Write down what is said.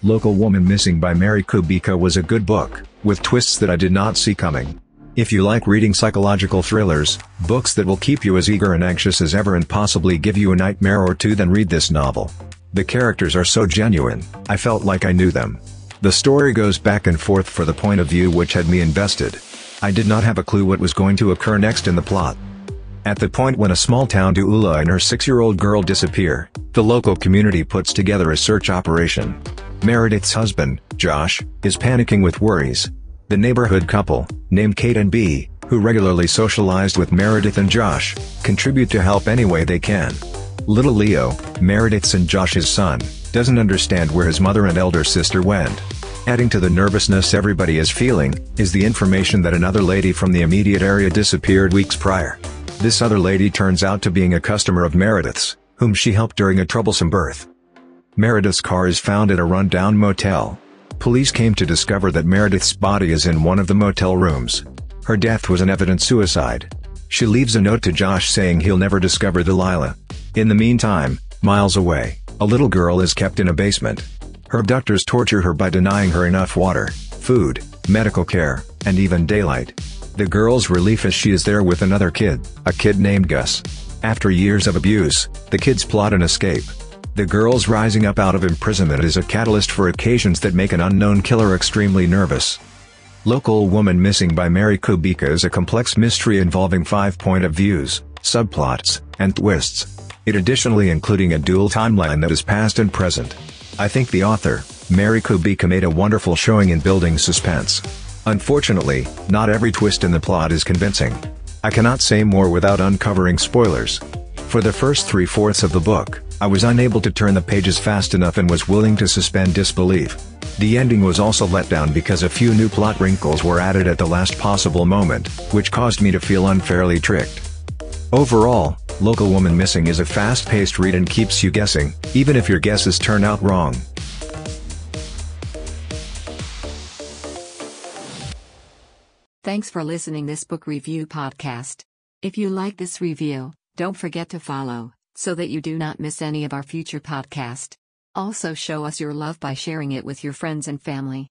Local Woman Missing by Mary Kubica was a good book, with twists that I did not see coming. If you like reading psychological thrillers, books that will keep you as eager and anxious as ever and possibly give you a nightmare or two, then read this novel. The characters are so genuine, I felt like I knew them. The story goes back and forth for the point of view which had me invested. I did not have a clue what was going to occur next in the plot. At the point when a small town Ula and her 6-year-old girl disappear, the local community puts together a search operation. Meredith's husband, Josh, is panicking with worries. The neighborhood couple, named Kate and B, who regularly socialized with Meredith and Josh, contribute to help any way they can. Little Leo, Meredith's and Josh's son, doesn't understand where his mother and elder sister went. Adding to the nervousness everybody is feeling, is the information that another lady from the immediate area disappeared weeks prior. This other lady turns out to being a customer of Meredith's, whom she helped during a troublesome birth. Meredith's car is found at a run-down motel. Police came to discover that Meredith's body is in one of the motel rooms. Her death was an evident suicide. She leaves a note to Josh saying he'll never discover Delilah. In the meantime, miles away, a little girl is kept in a basement. Her abductors torture her by denying her enough water, food, medical care, and even daylight. The girl's relief is she is there with another kid, a kid named Gus. After years of abuse, the kids plot an escape. The girl's rising up out of imprisonment is a catalyst for occasions that make an unknown killer extremely nervous. Local Woman Missing by Mary Kubica is a complex mystery involving 5 point of views, subplots, and twists. It additionally including a dual timeline that is past and present. I think the author, Mary Kubica, made a wonderful showing in building suspense. Unfortunately, not every twist in the plot is convincing. I cannot say more without uncovering spoilers. For the first 3/4 of the book, I was unable to turn the pages fast enough and was willing to suspend disbelief. The ending was also let down because a few new plot wrinkles were added at the last possible moment, which caused me to feel unfairly tricked. Overall, Local Woman Missing is a fast-paced read and keeps you guessing, even if your guesses turn out wrong. Thanks for listening this book review podcast. If you like this review, don't forget to follow, so that you do not miss any of our future podcast. Also show us your love by sharing it with your friends and family.